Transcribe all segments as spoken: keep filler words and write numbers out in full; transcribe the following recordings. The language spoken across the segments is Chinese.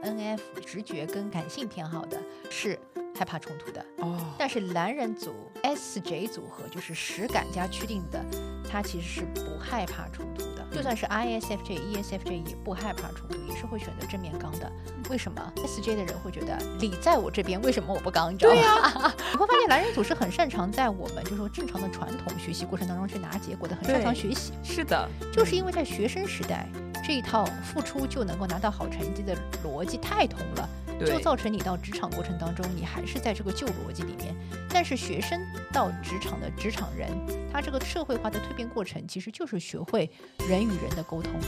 N F 直觉跟感性偏好的是害怕冲突的、 哦、 但是蓝人组 S J 组合就是实感加趋定的，它其实是不害怕冲突的，就算是 I S F J、E S F J 也不害怕冲突，也是会选择正面刚的。为什么 S J 的人会觉得理在我这边，为什么我不刚？ 对呀、 啊，你会发现蓝人组是很擅长在我们就说正常的传统学习过程当中去拿结果的，很擅长学习。 是的， 就是因为在学生时代这一套付出就能够拿到好成绩的逻辑太通了，就造成你到职场过程当中你还是在这个旧逻辑里面。但是学生到职场的职场人，他这个社会化的蜕变过程其实就是学会人与人的沟通。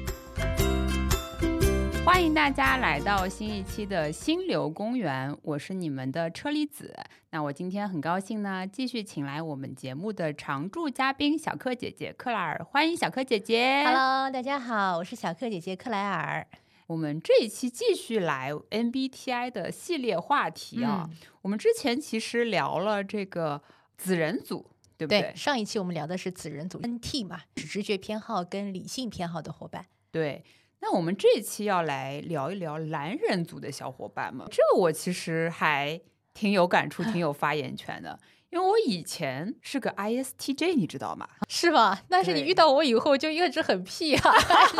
欢迎大家来到新一期的心流公园，我是你们的车厘子。那我今天很高兴呢，继续请来我们节目的常驻嘉宾小克姐姐克莱尔，欢迎小克姐姐。 Hello， 大家好，我是小克姐姐克莱尔。 我们这一期继续来 M B T I 的系列话题啊、嗯、我们之前其实聊了这个子人组，对不对？ 对，上一期我们聊的是子人组 N T 嘛，是直觉偏好跟理性偏好的伙伴。 对，那我们这一期要来聊一聊蓝人组的小伙伴们，这个我其实还挺有感触挺有发言权的因为我以前是个 I S T J 你知道吗？ 是吧？但是你遇到我以后就一直很屁啊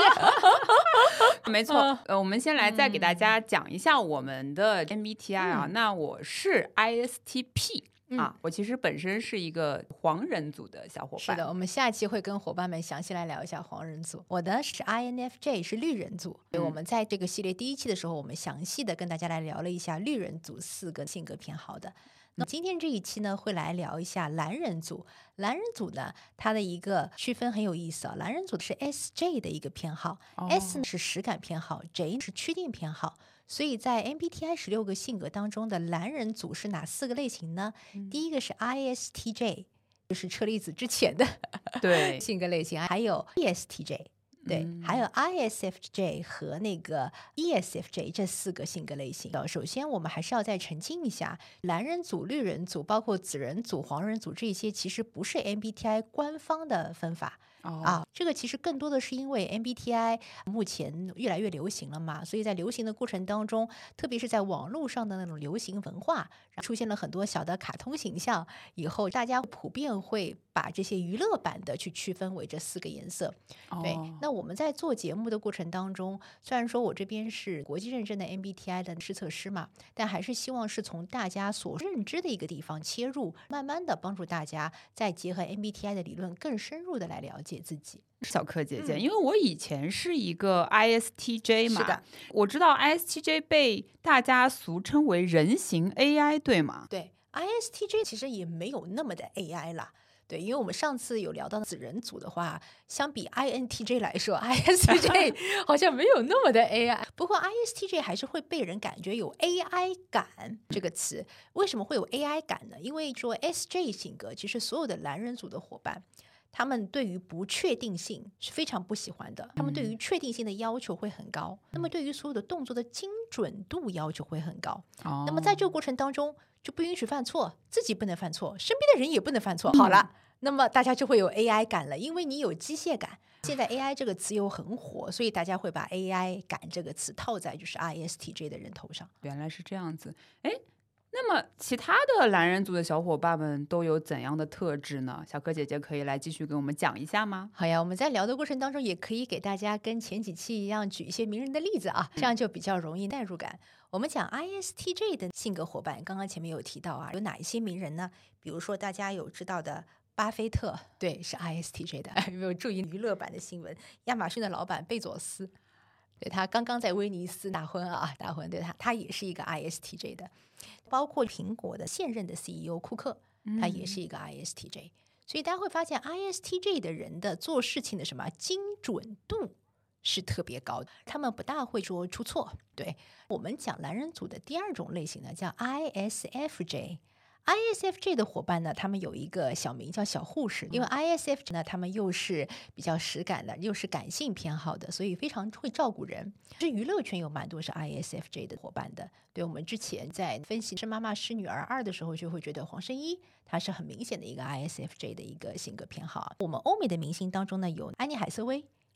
没错、呃、我们先来再给大家讲一下我们的 M B T I 啊、嗯、那我是 I S T P、嗯、啊，我其实本身是一个黄人组的小伙伴。 是的，我们下期会跟伙伴们详细来聊一下黄人组。我的是 I N F J， 是绿人组、嗯、我们在这个系列第一期的时候，我们详细的跟大家来聊了一下绿人组四个性格偏好的。那今天这一期呢，会来聊一下蓝人组。蓝人组呢，它的一个区分很有意思啊。蓝人组是 S J 的一个偏好、哦、S 是实感偏好， J 是趋定偏好。所以在 M B T I 十六个性格当中的蓝人组是哪四个类型呢、嗯、第一个是 I S T J， 就是车厘子之前的对性格类型，还有 E S T J，对、嗯，还有 I S F J 和那个 E S F J 这四个性格类型。首先我们还是要再澄清一下，蓝人组、绿人组包括紫人组、黄人组这些其实不是 M B T I 官方的分法、哦、啊，这个其实更多的是因为 M B T I 目前越来越流行了嘛，所以在流行的过程当中，特别是在网络上的那种流行文化出现了很多小的卡通形象以后，大家普遍会把这些娱乐版的去区分为这四个颜色、哦、对。那我们在做节目的过程当中，虽然说我这边是国际认证的 M B T I 的试测师嘛，但还是希望是从大家所认知的一个地方切入，慢慢的帮助大家再结合 M B T I 的理论更深入的来了解自己。 小克姐姐、嗯、因为我以前是一个 I S T J 嘛， 是的， 我知道 I S T J 被大家俗称为人形 A I 对吗？ 对， I S T J 其实也没有那么的 A I 啦，对，因为我们上次有聊到子人组的话，相比 I N T J 来说I S T J 好像没有那么的 A I 不过 I S T J 还是会被人感觉有 A I 感这个词。为什么会有 A I 感呢？因为说 S J 性格，其实所有的蓝人组的伙伴，他们对于不确定性是非常不喜欢的，他们对于确定性的要求会很高、嗯、那么对于所有的动作的精准度要求会很高、哦、那么在这个过程当中就不允许犯错，自己不能犯错，身边的人也不能犯错、嗯、好了，那么大家就会有 A I 感了，因为你有机械感。现在 A I 这个词又很火，所以大家会把 A I 感这个词套在就是 I S T J 的人头上。 原来是这样子。哎，那么其他的蓝人组的小伙伴们都有怎样的特质呢？小柯姐姐可以来继续给我们讲一下吗？ 好呀，我们在聊的过程当中也可以给大家跟前几期一样举一些名人的例子啊，这样就比较容易代入感。我们讲 I S T J 的性格伙伴，刚刚前面有提到啊，有哪一些名人呢？比如说大家有知道的巴菲特，对，是 I S T J 的。有没有注意娱乐版的新闻？亚马逊的老板贝佐斯，对，他刚刚在威尼斯大婚啊，大婚，对，他他也是一个 I S T J 的。包括苹果的现任的 C E O 库克，他也是一个 I S T J、嗯、所以大家会发现 I S T J 的人的做事情的什么精准度是特别高的，他们不大会说出错。对，我们讲蓝人组的第二种类型呢，叫 I S F J。I S F J 的伙伴呢，他们有一个小名叫小护士，因为 I S F J 呢，他们又是比较实感的，又是感性偏好的，所以非常会照顾人。其实娱乐圈有蛮多是 I S F J 的伙伴的。对，我们之前在分析《是妈妈是女儿二》的时候，就会觉得黄圣依她是很明显的一个 I S F J 的一个性格偏好。我们欧美的明星当中呢，有安妮海瑟薇。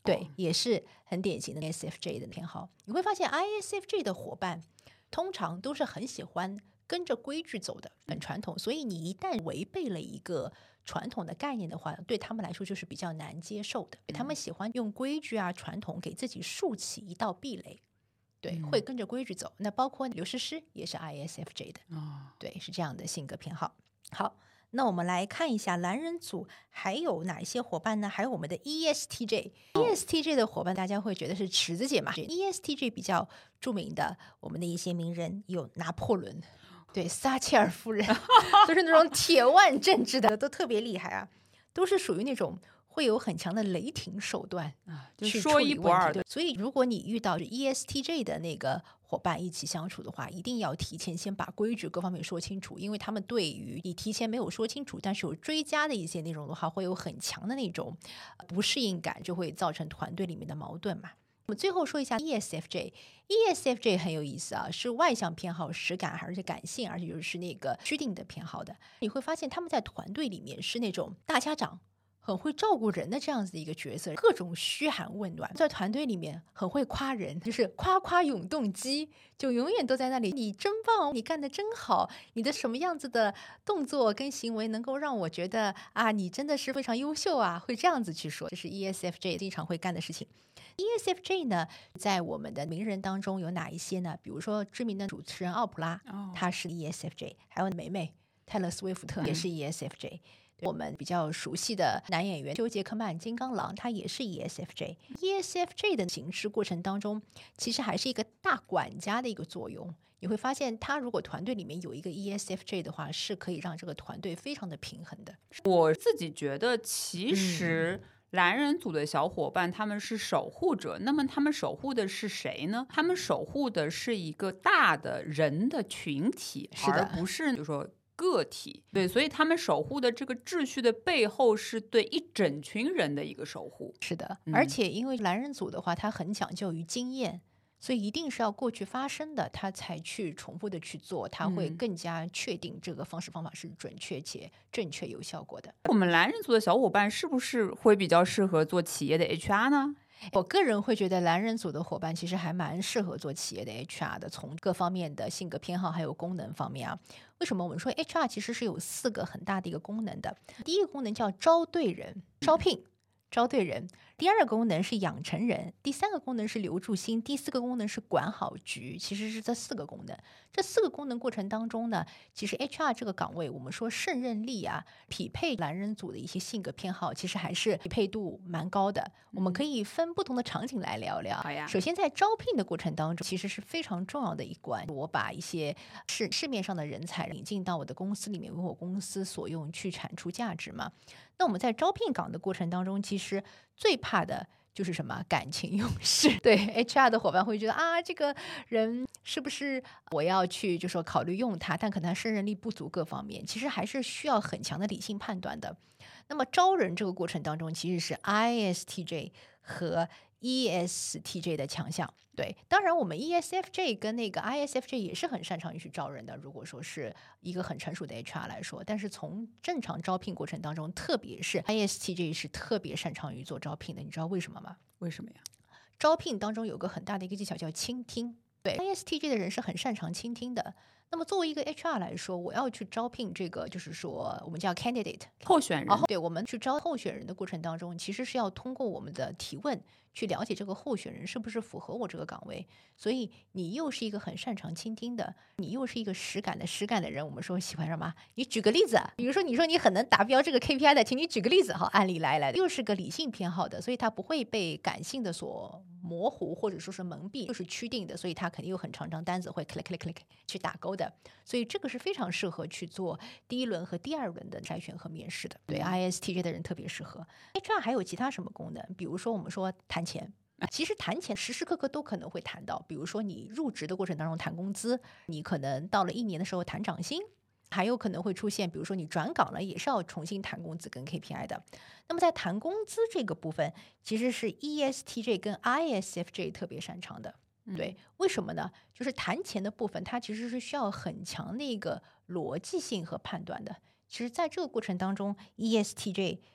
对，也是很典型的 I S F J 的偏好。你会发现 I S F J 的伙伴通常都是很喜欢跟着规矩走的，很传统，所以你一旦违背了一个传统的概念的话，对他们来说就是比较难接受的。他们喜欢用规矩啊、传统给自己竖起一道壁垒，对，会跟着规矩走。那包括刘诗诗也是 I S F J 的，对，是这样的性格偏好。好，那我们来看一下蓝人组还有哪一些伙伴呢？还有我们的 E S T J。E S T J 的伙伴大家会觉得是池子姐嘛？ E S T J 比较著名的我们的一些名人有拿破仑，对，撒切尔夫人就是那种铁腕政治的都特别厉害啊，都是属于那种会有很强的雷霆手段去说一不二的。 所以如果你遇到 E S T J 的那个伙伴一起相处的话，一定要提前先把规矩各方面说清楚，因为他们对于你提前没有说清楚但是有追加的一些内容的话，会有很强的那种不适应感，就会造成团队里面的矛盾嘛。我们最后说一下 E S F J。E S F J 很有意思啊，是外向偏好实感，而且感性，而且就是那个趋定的偏好的。你会发现他们在团队里面是那种大家长，很会照顾人的这样子的一个角色，各种嘘寒问暖，在团队里面很会夸人，就是夸夸永动机，就永远都在那里，你真棒，你干得真好，你的什么样子的动作跟行为能够让我觉得啊，你真的是非常优秀啊，会这样子去说，这是 E S F J 经常会干的事情。E S F J 呢，在我们的名人当中有哪一些呢？比如说知名的主持人奥普拉，他是 E S F J， 还有梅梅泰勒·斯威夫特也是 E S F J。我们比较熟悉的男演员休·杰克曼金刚狼，他也是 E S F J。E S F J 的行事过程当中，其实还是一个大管家的一个作用。你会发现，他如果团队里面有一个 E S F J 的话，是可以让这个团队非常的平衡的。 我自己觉得，其实、嗯蓝人组的小伙伴他们是守护者，那么他们守护的是谁呢？他们守护的是一个大的人的群体， 是的， 而不是就是说个体。对，所以他们守护的这个秩序的背后是对一整群人的一个守护。 是的，嗯、而且因为蓝人组的话，他很讲究于经验。所以一定是要过去发生的，他才去重复的去做，他会更加确定这个方式方法是准确且正确有效果的。 我们蓝人组的小伙伴是不是会比较适合做企业的 H R 呢？ 我个人会觉得蓝人组的伙伴其实还蛮适合做企业的 H R 的，从各方面的性格偏好还有功能方面啊。为什么我们说 H R 其实是有四个很大的一个功能的？第一个功能叫招对人，招聘。招对人，第二个功能是养成人，第三个功能是留住心，第四个功能是管好局。其实是这四个功能，这四个功能过程当中呢，其实 H R 这个岗位，我们说胜任力啊，匹配蓝人组的一些性格偏好，其实还是匹配度蛮高的。我们可以分不同的场景来聊聊。 好呀。 首先在招聘的过程当中，其实是非常重要的一关。我把一些市市面上的人才引进到我的公司里面，为我公司所用，去产出价值嘛。那我们在招聘岗的过程当中，其实最怕的就是什么？感情用事。对 H R 的伙伴会觉得啊，这个人是不是我要去就说考虑用他，但可能他胜任力不足各方面，其实还是需要很强的理性判断的。那么招人这个过程当中，其实是 I S T J 和 E S T J 的强项。对，当然我们 E S F J 跟那个 I S F J 也是很擅长于去招人的，如果说是一个很成熟的 H R 来说，但是从正常招聘过程当中，特别是 I S T J 是特别擅长于做招聘的，你知道为什么吗？ 为什么呀？ 招聘当中有个很大的一个技巧叫倾听。对 I S T J 的人是很擅长倾听的。那么作为一个 H R 来说，我要去招聘这个就是说我们叫 candidate 候选人、 哦、对，我们去招候选人的过程当中，其实是要通过我们的提问去了解这个候选人是不是符合我这个岗位。所以你又是一个很擅长倾听的，你又是一个实感的实感的人，我们说喜欢什么？你举个例子，比如说你说你很能达标这个 K P I 的，请你举个例子。好，案例来来又是个理性偏好的，所以他不会被感性的所模糊或者说是蒙蔽，就是趋定的，所以他肯定有很长张单子会 click click click 去打勾的。所以这个是非常适合去做第一轮和第二轮的筛选和面试的。对 I S T J 的人特别适合。H R 还有其他什么功能？比如说我们说谈钱，其实谈钱时时刻刻都可能会谈到，比如说你入职的过程当中谈工资，你可能到了一年的时候谈涨薪，还有可能会出现比如说你转岗了也是要重新谈工资跟 K P I 的。那么在谈工资这个部分，其实是 E S T J 跟 I S F J 特别擅长的。对，为什么呢？就是谈钱的部分，它其实是需要很强的一个逻辑性和判断的。其实在这个过程当中 E S T J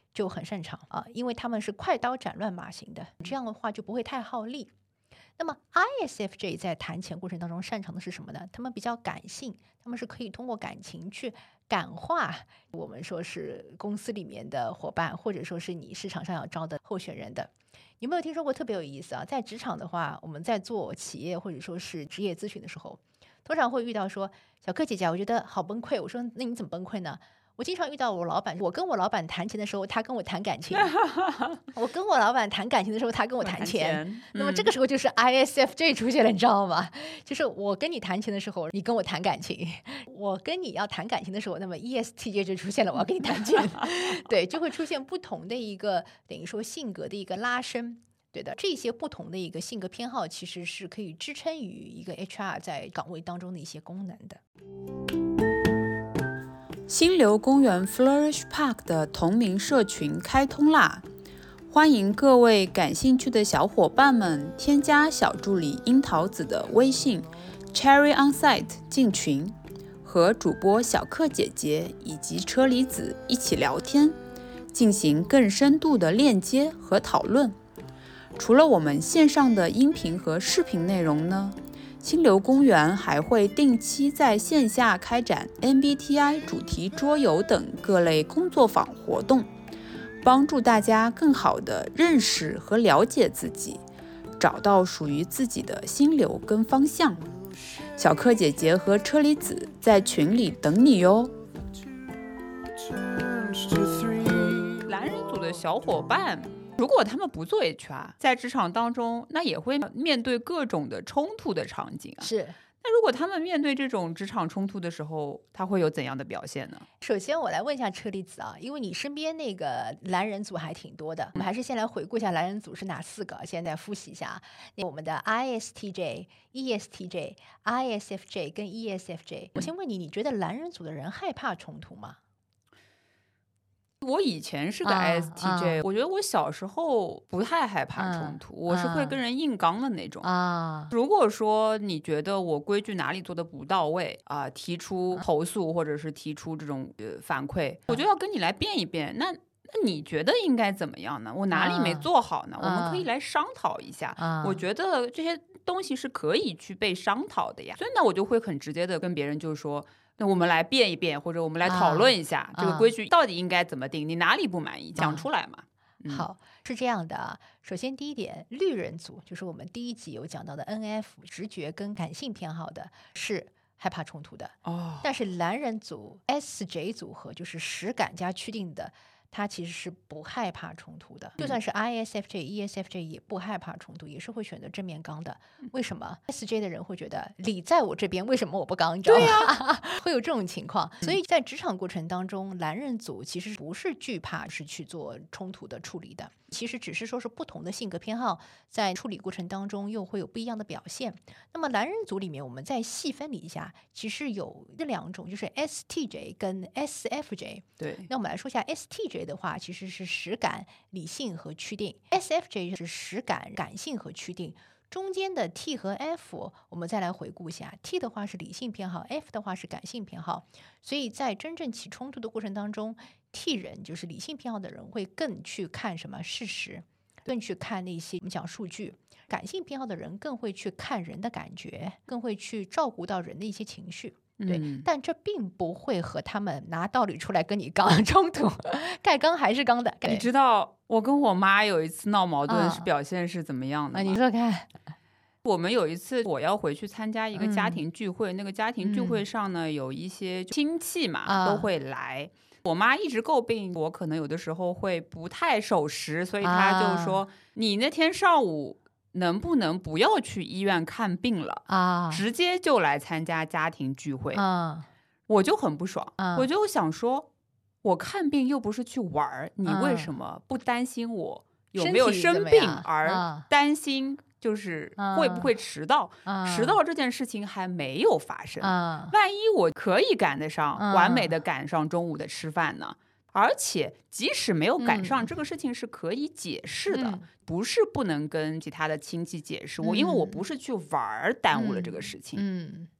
就很擅长啊，因为他们是快刀斩乱麻型的，这样的话就不会太耗力。那么 I S F J 在谈钱过程当中擅长的是什么呢？他们比较感性，他们是可以通过感情去感化我们说是公司里面的伙伴，或者说是你市场上要招的候选人的。有没有听说过特别有意思啊？在职场的话，我们在做企业或者说是职业咨询的时候，通常会遇到说，小柯姐姐，我觉得好崩溃。我说，那你怎么崩溃呢？我经常遇到我老板，我跟我老板谈钱的时候，他跟我谈感情；我跟我老板谈感情的时候，他跟我谈钱。 谈那么这个时候就是 I S F J 出现了，你知道吗？就是我跟你谈钱的时候，你跟我谈感情；我跟你要谈感情的时候，那么 E S T J 就出现了，我要跟你谈钱。对，就会出现不同的一个等于说性格的一个拉伸。对的，这些不同的一个性格偏好，其实是可以支撑于一个 H R 在岗位当中的一些功能的。 心流公园 Flourish Park 的同名社群开通啦！欢迎各位感兴趣的小伙伴们添加小助理樱桃子的微信 Cherry Onsite 进群，和主播小克姐姐以及车厘子一起聊天，进行更深度的链接和讨论。除了我们线上的音频和视频内容呢，心流公园还会定期在线下开展 M B T I 主题桌游等各类工作坊活动，帮助大家更好地认识和了解自己，找到属于自己的心流跟方向。小柯姐姐和车厘子在群里等你哟。蓝人组的小伙伴，如果他们不做 H R， 在职场当中，那也会面对各种的冲突的场景啊。 是。 那如果他们面对这种职场冲突的时候，他会有怎样的表现呢？ 首先我来问一下车厘子啊，因为你身边那个蓝人组还挺多的，我们还是先来回顾一下蓝人组是哪四个，现在复习一下。我们的 I S T J、E S T J、I S F J 跟 E S F J。我先问你，你觉得蓝人组的人害怕冲突吗？ 我以前是个 I S T J，、啊啊、我觉得我小时候不太害怕冲突、啊、我是会跟人硬刚的那种、啊、如果说你觉得我规矩哪里做的不到位啊、呃，提出投诉或者是提出这种、呃、反馈、啊、我就要跟你来辩一辩。那那你觉得应该怎么样呢？我哪里没做好呢、啊、我们可以来商讨一下、啊、我觉得这些东西是可以去被商讨的呀。所以呢我就会很直接的跟别人就说，那我们来辩一辩，或者我们来讨论一下、啊、这个规矩到底应该怎么定，你哪里不满意、啊、讲出来嘛、 嗯、好，是这样的啊。首先第一点，绿人组就是我们第一集有讲到的 N F 直觉跟感性偏好的，是害怕冲突的、哦、但是蓝人组 S J 组合就是实感加趋定的，他其实是不害怕冲突的，就算是 I S F J、E S F J 也不害怕冲突，也是会选择正面刚的。为什么 S J 的人会觉得理在我这边，为什么我不刚？你知道吗？对啊、会有这种情况。所以在职场过程当中，蓝人组其实不是惧怕是去做冲突的处理的，其实只是说是不同的性格偏好在处理过程当中又会有不一样的表现。那么蓝人组里面，我们再细分一下，其实有这两种，就是 S T J 跟 S F J。 对， 那我们来说一下 S T J。的话其实是实感、理性和趋定， S F J 是实感、感性和趋定。中间的 T 和 F 我们再来回顾一下， T 的话是理性偏好， F 的话是感性偏好。所以在真正起冲突的过程当中， T 人就是理性偏好的人会更去看什么事实，更去看那些我们讲数据。感性偏好的人更会去看人的感觉，更会去照顾到人的一些情绪。对、嗯，但这并不会和他们拿道理出来跟你刚冲突，该刚还是刚的。 你知道我跟我妈有一次闹矛盾是表现是怎么样的吗？ 啊、你说看。 我们有一次我要回去参加一个家庭聚会、嗯、那个家庭聚会上呢、嗯、有一些亲戚嘛、啊、都会来。我妈一直诟病我可能有的时候会不太守时，所以她就说、啊、你那天上午能不能不要去医院看病了啊？直接就来参加家庭聚会啊！我就很不爽、啊、我就想说，我看病又不是去玩，你为什么不担心我有没有生病而担心就是会不会迟到、啊、迟到这件事情还没有发生、啊、万一我可以赶得上、啊、完美的赶上中午的吃饭呢？而且即使没有赶上、嗯、这个事情是可以解释的、嗯、不是不能跟其他的亲戚解释、嗯、我因为我不是去玩耽误了这个事情。嗯，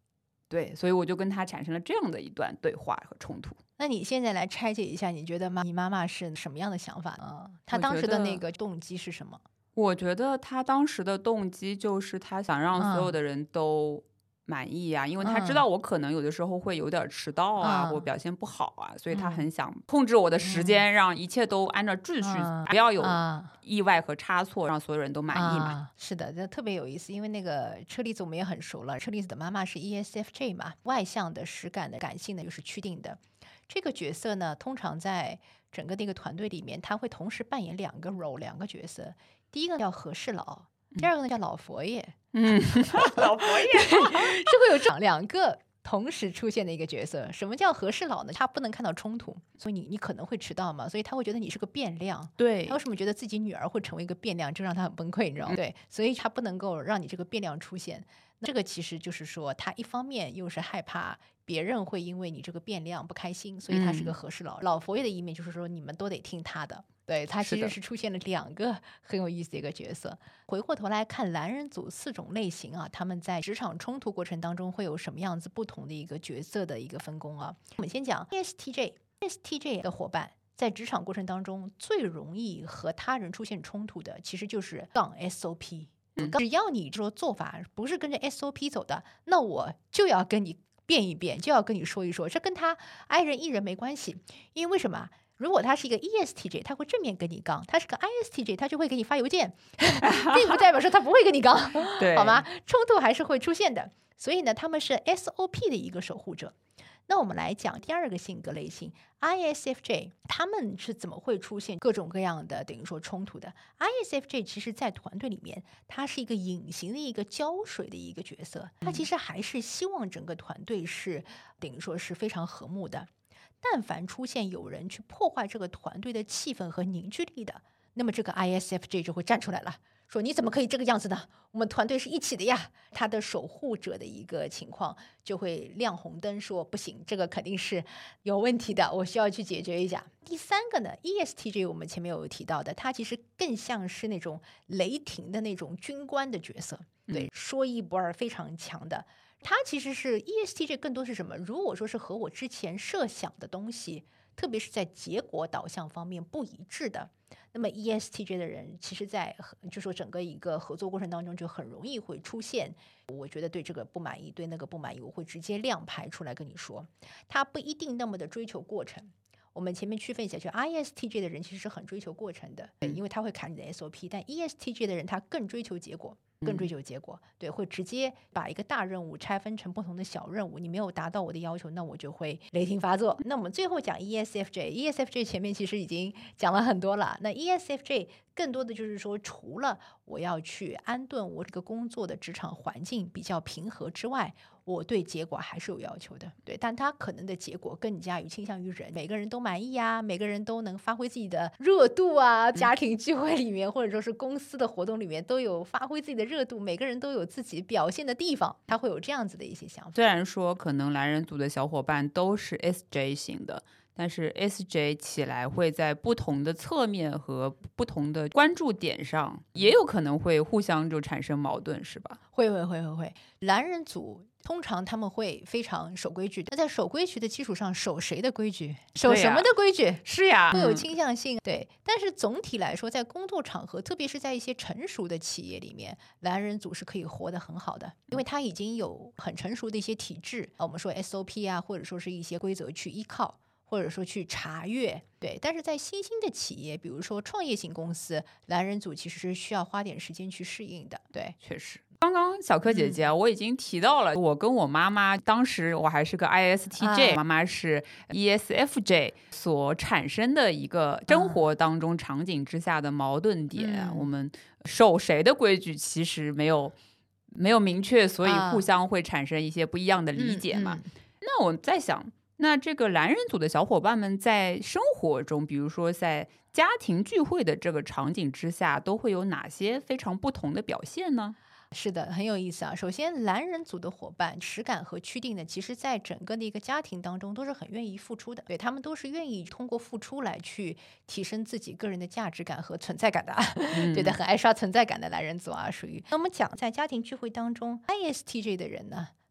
对，所以我就跟他产生了这样的一段对话和冲突。 那你现在来拆解一下，你觉得妈你妈妈是什么样的想法呢？她当时的那个动机是什么？ 我觉得她当时的动机就是她想让所有的人都满意啊、嗯、因为她知道我可能有的时候会有点迟到啊、嗯、或表现不好啊，所以她很想控制我的时间、嗯、让一切都按照秩序、嗯、不要有意外和差错、嗯、让所有人都满意嘛、嗯、 是的，这特别有意思。因为那个车厘子我们也很熟了，车厘子的妈妈是 E S F J 嘛，外向的、实感的，感性的又是趋定的。这个角色呢，通常在整个那个团队里面，他会同时扮演两个 role， 两个角色。第一个叫和事佬，第二个呢叫老佛爷。 嗯，老佛爷是会有这两个同时出现的一个角色。什么叫和事佬呢？他不能看到冲突，所以你你可能会迟到嘛，所以他会觉得你是个变量。 对， 他为什么觉得自己女儿会成为一个变量，就让他很崩溃，你知道吗？嗯、对，所以他不能够让你这个变量出现。这个其实就是说，他一方面又是害怕别人会因为你这个变量不开心，所以他是个和事佬。嗯、老佛爷的一面就是说，你们都得听他的。对，他其实是出现了两个很有意思的一个角色。回过头来看蓝人组四种类型啊，他们在职场冲突过程当中会有什么样子不同的一个角色的一个分工啊？我们先讲 E S T J，E S T J 的伙伴在职场过程当中最容易和他人出现冲突的，其实就是杠 S O P。只要你说做法不是跟着 S O P 走的，那我就要跟你变一变，就要跟你说一说，这跟他 I 人 E 人没关系。因为为什么？如果他是一个 E S T J， 他会正面跟你杠；他是个 I S T J， 他就会给你发邮件，并不代表说他不会跟你杠，好吗？冲突还是会出现的。所以呢，他们是 S O P 的一个守护者。那我们来讲第二个性格类型 I S F J， 他们是怎么会出现各种各样的等于说冲突的？ I S F J 其实在团队里面，他是一个隐形的一个胶水的一个角色，他其实还是希望整个团队是等于说是非常和睦的。但凡出现有人去破坏这个团队的气氛和凝聚力的，那么这个 I S F J 就会站出来了，说你怎么可以这个样子呢？我们团队是一起的呀。他的守护者的一个情况就会亮红灯，说不行，这个肯定是有问题的，我需要去解决一下。第三个呢 E S T J 我们前面有提到的，他其实更像是那种雷霆的那种军官的角色，对，说一不二，非常强的。他其实是 E S T J 更多是什么？如果说是和我之前设想的东西，特别是在结果导向方面不一致的，那么 E S T J 的人其实在就说整个一个合作过程当中就很容易会出现，我觉得对这个不满意，对那个不满意，我会直接亮牌出来跟你说。他不一定那么的追求过程。我们前面区分一下，就 I S T J 的人其实是很追求过程的，因为他会砍你的 S O P， 但 E S T J 的人他更追求结果。更追求结果，对，会直接把一个大任务拆分成不同的小任务，你没有达到我的要求，那我就会雷霆发作。那我们最后讲 E S F J，E S F J 前面其实已经讲了很多了，那 E S F J 更多的就是说，除了我要去安顿我这个工作的职场环境比较平和之外，我对结果还是有要求的，对，但他可能的结果更加于倾向于人，每个人都满意啊，每个人都能发挥自己的热度啊，家庭聚会里面或者说是公司的活动里面都有发挥自己的热度，每个人都有自己表现的地方，他会有这样子的一些想法。 虽然说可能蓝人组的小伙伴都是 S J 型的，但是 S J 起来会在不同的侧面和不同的关注点上，也有可能会互相就产生矛盾，是吧？ 会会会会会，蓝人组通常他们会非常守规矩，那在守规矩的基础上，守谁的规矩？守什么的规矩？ 是呀， 会有倾向性、嗯。对，但是总体来说，在工作场合，特别是在一些成熟的企业里面，蓝人组是可以活得很好的，因为他已经有很成熟的一些体制，我们说 S O P 啊，或者说是一些规则去依靠。或者说去查阅，对，但是在新兴的企业，比如说创业型公司，蓝人组其实是需要花点时间去适应的。对， 确实。刚刚小柯姐姐、嗯、我已经提到了，我跟我妈妈当时我还是个 I S T J、啊、妈妈是 E S F J 所产生的一个生活当中场景之下的矛盾点、嗯、我们守谁的规矩其实没有没有明确，所以互相会产生一些不一样的理解嘛、啊嗯嗯、那我在想，那这个蓝人组的小伙伴们在生活中，比如说在家庭聚会的这个场景之下，都会有哪些非常不同的表现呢？ 是的，很有意思啊。首先，蓝人组的伙伴实感和趋定呢，其实在整个的一个家庭当中都是很愿意付出的，对，他们都是愿意通过付出来去提升自己个人的价值感和存在感的、嗯、对的，很爱刷存在感的蓝人组啊，属于。那我们讲在家庭聚会当中 I S T J 的人呢，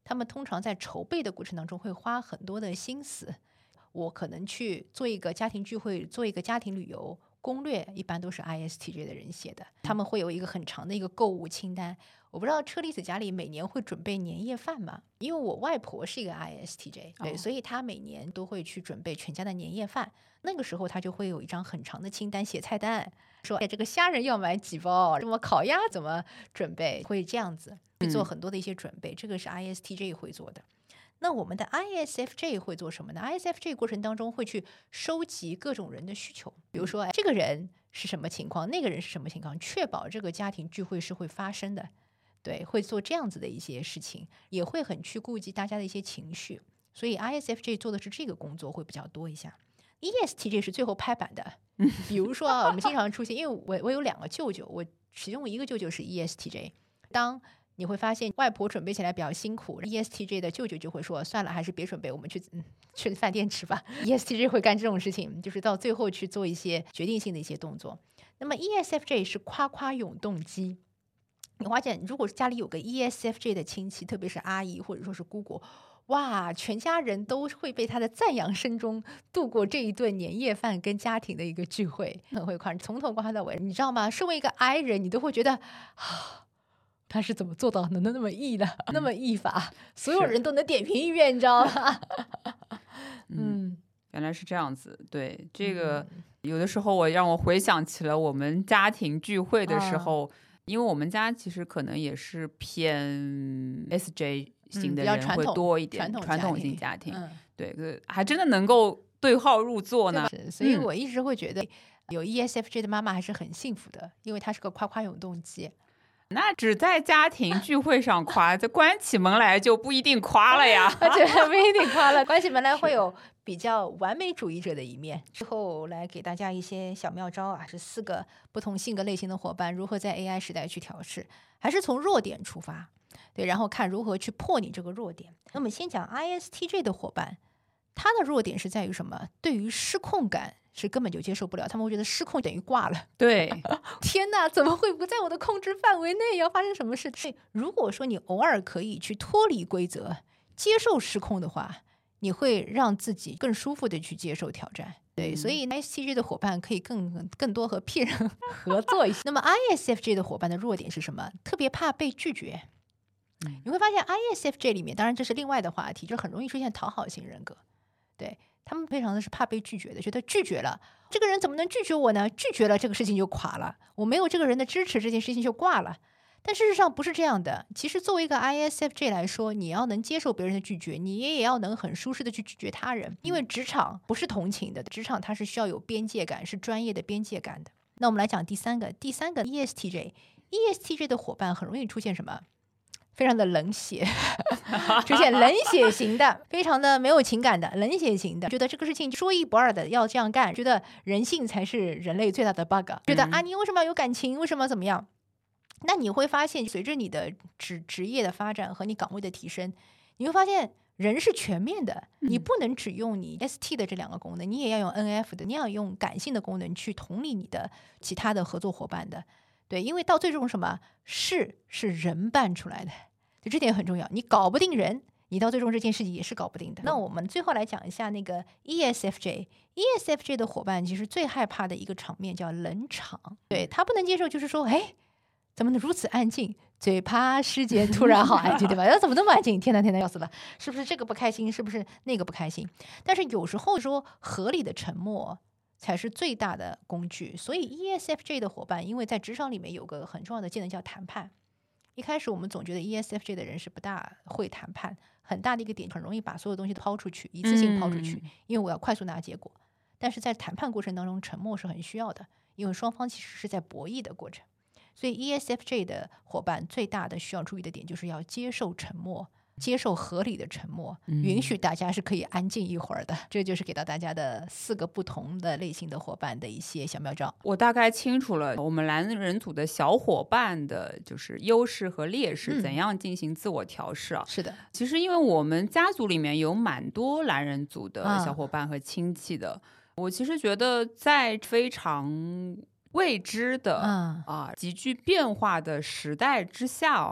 他们通常在筹备的过程当中会花很多的心思。我可能去做一个家庭聚会，做一个家庭旅游攻略，一般都是 I S T J 的人写的，他们会有一个很长的一个购物清单。我不知道车厘子家里每年会准备年夜饭吗？因为我外婆是一个 I S T J， 对，哦，所以她每年都会去准备全家的年夜饭。那个时候她就会有一张很长的清单，写菜单，说哎，这个虾仁要买几包，什么烤鸭怎么准备，会这样子去做很多的一些准备，嗯，这个是 I S T J 会做的。那我们的 I S F J 会做什么呢？ I S F J 过程当中会去收集各种人的需求，比如说哎，这个人是什么情况，那个人是什么情况，确保这个家庭聚会是会发生的。对，会做这样子的一些事情，也会很去顾及大家的一些情绪，所以 I S F J 做的是这个工作会比较多一下。E S T J 是最后拍板的，比如说啊，我们经常出现，因为我我有两个舅舅，我其中一个舅舅是 E S T J， 当你会发现外婆准备起来比较辛苦， E S T J 的舅舅就会说算了，还是别准备，我们去、嗯、去饭店吃吧。E S T J 会干这种事情，就是到最后去做一些决定性的一些动作。那么 E S F J 是夸夸永动机，你发现如果家里有个 E S F J 的亲戚，特别是阿姨或者说是姑姑，哇，全家人都会被他的赞扬声中度过这一顿年夜饭跟家庭的一个聚会，很会夸，从头夸到尾，你知道吗？身为一个 I 人，你都会觉得啊，他是怎么做到能那么 E 的、嗯、那么 E 法，所有人都能点评一遍，你知道吗？ 嗯，原来是这样子。对，这个、嗯、有的时候我让我回想起了我们家庭聚会的时候、啊，因为我们家其实可能也是偏 S J 型的人会多一点， 嗯、 传统型家庭、嗯、对，还真的能够对号入座呢。 所以我一直会觉得有 E S F J 的妈妈还是很幸福的，因为她是个夸夸永动机。 那只在家庭聚会上夸，这关起门来就不一定夸了呀。 而且不一定夸了，关起门来会有比较完美主义者的一面。之后来给大家一些小妙招啊，是四个不同性格类型的伙伴如何在 A I 时代去调试，还是从弱点出发，对，然后看如何去破你这个弱点。那么先讲 I S T J 的伙伴，他的弱点是在于什么？对于失控感是根本就接受不了，他们会觉得失控等于挂了。 对， 天哪，怎么会不在我的控制范围内？要发生什么事？所以如果说你偶尔可以去脱离规则，接受失控的话，你会让自己更舒服的去接受挑战。对，所以 I S T J 的伙伴可以更更多和 P 人合作一些。那么 I S F J 的伙伴的弱点是什么？特别怕被拒绝。你会发现 I S F J 里面，当然这是另外的话题，就很容易出现讨好型人格。对，他们非常的是怕被拒绝的，觉得拒绝了这个人怎么能拒绝我呢？拒绝了这个事情就垮了，我没有这个人的支持，这件事情就挂了。但事实上不是这样的，其实作为一个 I S F J 来说，你要能接受别人的拒绝，你也要能很舒适的去拒绝他人，因为职场不是同情的，职场它是需要有边界感，是专业的边界感的。那我们来讲第三个，第三个 E S T J，E S T J 的伙伴很容易出现什么？非常的冷血，出现冷血型的，非常的没有情感的冷血型的，觉得这个事情说一不二的要这样干，觉得人性才是人类最大的 bug， 觉得、嗯、啊你为什么要有感情，为什么要怎么样？那你会发现随着你的职职业的发展和你岗位的提升，你会发现人是全面的，你不能只用你 S T 的这两个功能，你也要用 N F 的，你要用感性的功能去同理你的其他的合作伙伴的。对，因为到最终什么事是人办出来的，就这点很重要，你搞不定人，你到最终这件事情也是搞不定的。那我们最后来讲一下那个 E S F J，E S F J 的伙伴其实最害怕的一个场面叫冷场，对，他不能接受就是说，哎，怎么能如此安静？最怕世界突然好安静，对吧？要怎么那么安静？天哪天哪要死了，是不是这个不开心？是不是那个不开心？但是有时候说合理的沉默才是最大的工具。所以 E S F J 的伙伴，因为在职场里面有个很重要的技能叫谈判。一开始我们总觉得 E S F J 的人是不大会谈判，很大的一个点很容易把所有东西都抛出去，一次性抛出去，嗯、因为我要快速拿结果。但是在谈判过程当中，沉默是很需要的，因为双方其实是在博弈的过程。所以 E S F J 的伙伴最大的需要注意的点就是要接受沉默，接受合理的沉默，允许大家是可以安静一会儿的、嗯、这就是给到大家的四个不同的类型的伙伴的一些小妙招。 我大概清楚了我们蓝人组的小伙伴的就是优势和劣势、嗯、怎样进行自我调试啊。 是的， 其实因为我们家族里面有蛮多蓝人组的小伙伴和亲戚的、嗯、我其实觉得在非常未知的、嗯、啊极具变化的时代之下哦，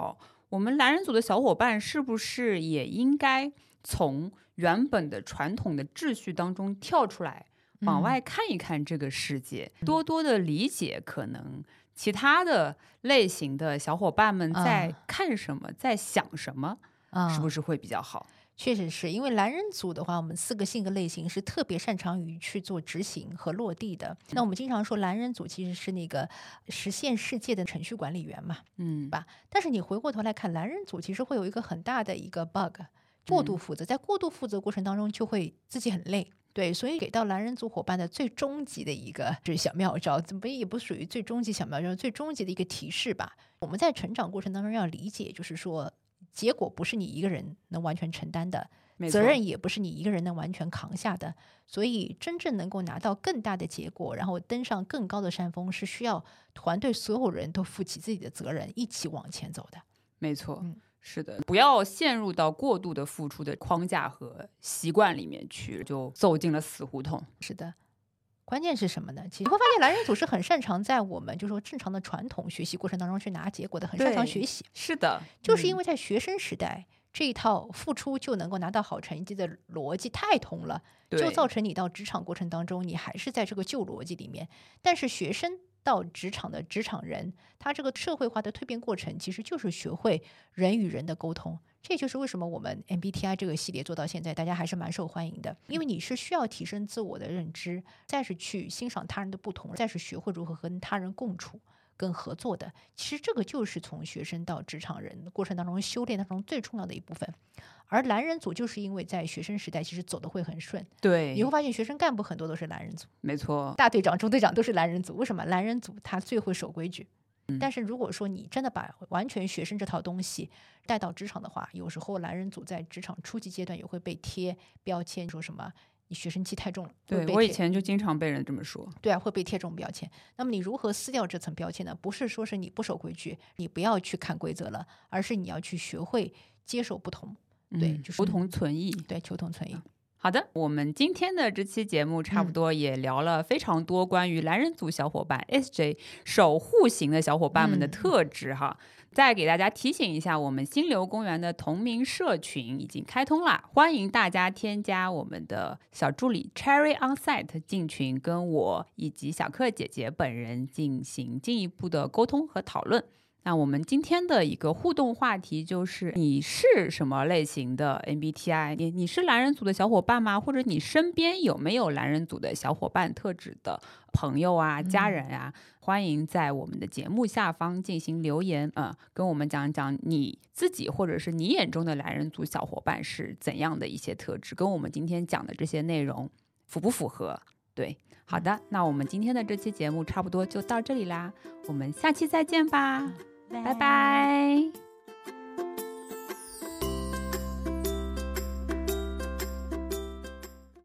我们蓝人组的小伙伴是不是也应该从原本的传统的秩序当中跳出来，往外看一看这个世界，嗯、多多的理解可能其他的类型的小伙伴们在看什么、嗯、在想什么、嗯、是不是会比较好？ 确实是，因为蓝人组的话，我们四个性格类型是特别擅长于去做执行和落地的。嗯、那我们经常说蓝人组其实是那个实现世界的程序管理员嘛，嗯，吧？但是你回过头来看，蓝人组其实会有一个很大的一个 bug， 过度负责，在过度负责过程当中就会自己很累。对，所以给到蓝人组伙伴的最终极的一个就是小妙招，怎么也不属于最终极小妙招，最终极的一个提示吧。我们在成长过程当中要理解，就是说结果不是你一个人能完全承担的，责任也不是你一个人能完全扛下的，所以真正能够拿到更大的结果，然后登上更高的山峰，是需要团队所有人都负起自己的责任，一起往前走的。 没错。嗯，是的，不要陷入到过度的付出的框架和习惯里面去，就走进了死胡同。 是的，关键是什么呢？其实你会发现蓝人组是很擅长在我们就是说正常的传统学习过程当中去拿结果的，很擅长学习。 是的， 就是因为在学生时代、嗯、这一套付出就能够拿到好成绩的逻辑太通了，就造成你到职场过程当中你还是在这个旧逻辑里面。但是学生到职场的职场人，他这个社会化的蜕变过程其实就是学会人与人的沟通。这就是为什么我们 M B T I 这个系列做到现在大家还是蛮受欢迎的，因为你是需要提升自我的认知，再是去欣赏他人的不同，再是学会如何跟他人共处跟合作的。其实这个就是从学生到职场人的过程当中修炼当中最重要的一部分。而蓝人组就是因为在学生时代其实走得会很顺， 对， 你会发现学生干部很多都是蓝人组， 没错， 大队长中队长都是蓝人组。为什么？蓝人组他最会守规矩。嗯、但是如果说你真的把完全学生这套东西带到职场的话，有时候蓝人组在职场初级阶段也会被贴标签，说什么你学生气太重了。 对，我以前就经常被人这么说。 对啊，会被贴这种标签。那么你如何撕掉这层标签呢？不是说是你不守规矩，你不要去看规则了，而是你要去学会接受不同。对， 嗯、就是求同存异。 对，求同存异。 好的，我们今天的这期节目差不多也聊了非常多关于蓝人组小伙伴 S J 守护型的小伙伴们的特质哈。嗯、再给大家提醒一下，我们心流公园的同名社群已经开通了，欢迎大家添加我们的小助理 Cherry on Site 进群，跟我以及小克姐姐本人进行进一步的沟通和讨论。那我们今天的一个互动话题就是你是什么类型的 M B T I， 你, 你是蓝人组的小伙伴吗？或者你身边有没有蓝人组的小伙伴特质的朋友啊、家人啊、嗯、欢迎在我们的节目下方进行留言，呃，跟我们讲讲你自己或者是你眼中的蓝人组小伙伴是怎样的一些特质，跟我们今天讲的这些内容符不符合。对，好的，那我们今天的这期节目差不多就到这里啦，我们下期再见吧，拜拜。